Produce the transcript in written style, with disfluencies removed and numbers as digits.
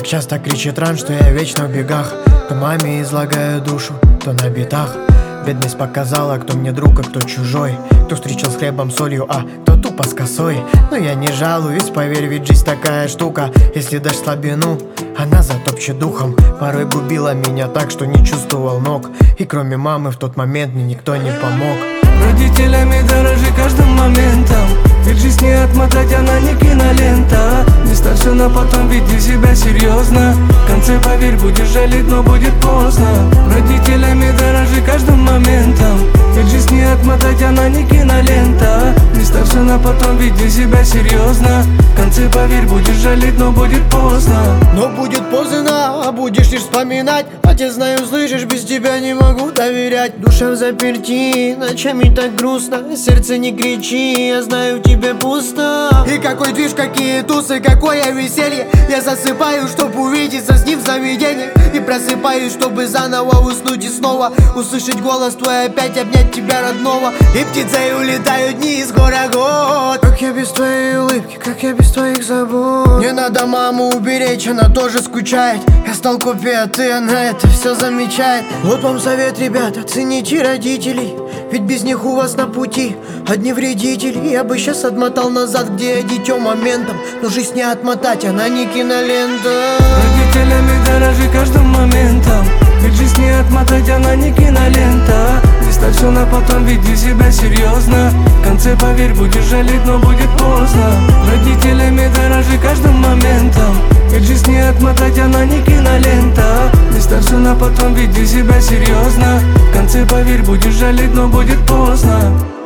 Так часто кричит ран, что я вечно в бегах. То маме излагаю душу, то на битах. Бедность показала, кто мне друг, а кто чужой. Кто встречал с хлебом, солью, а кто тупо с косой. Но я не жалуюсь, поверь, ведь жизнь такая штука. Если дашь слабину, она затопчет духом. Порой губила меня так, что не чувствовал ног. И кроме мамы в тот момент мне никто не помог. Родителями дорожи каждым моментом, ведь жизнь не отмотать, она не кинолента. Не ставь все на потом, веди себя серьезно. В конце, поверь, будешь жалеть, но будет поздно. Родителями дорожи каждым моментом, ведь жизнь не отмотать, она не кинолента. Не ставь все на потом, веди себя серьезно. В конце, поверь, будешь жалеть, но будет поздно. Но будет поздно, а будешь лишь вспоминать. Отец, знаю, слышишь, без тебя не могу доверять. Душа в заперти, ночами так грустно. Сердце, не кричи, я знаю, тебе пусто. И какой движ, какие тусы, какое веселье. Я засыпаю, чтоб увидеться с ним в заведении. И просыпаюсь, чтобы заново уснуть и снова услышать голос твой, опять обнять тебя родного. И птицей улетают дни из года год. Как я без твоей улыбки, как я без твоих забот. Не надо маму уберечь, она тоже скучает. Я стал копией, а ты, она это все замечает. Вот вам совет, ребята, цените родителей, ведь без них у вас на пути одни вредители. Я бы сейчас отмотал назад, где я дитё моментом. Но жизнь не отмотать, она не кинолента. Родителями дорожи каждым моментом, ведь жизнь не отмотать, она не кинолента. Не ставь все на потом, веди себя серьезно. В конце, поверь, будешь жалеть, но будет поздно. Родителями дорожи каждым моментом, ведь жизнь не отмотать, она не кинолента. Не ставь все на потом, веди себя серьезно. В конце, поверь, будешь жалеть, но будет поздно.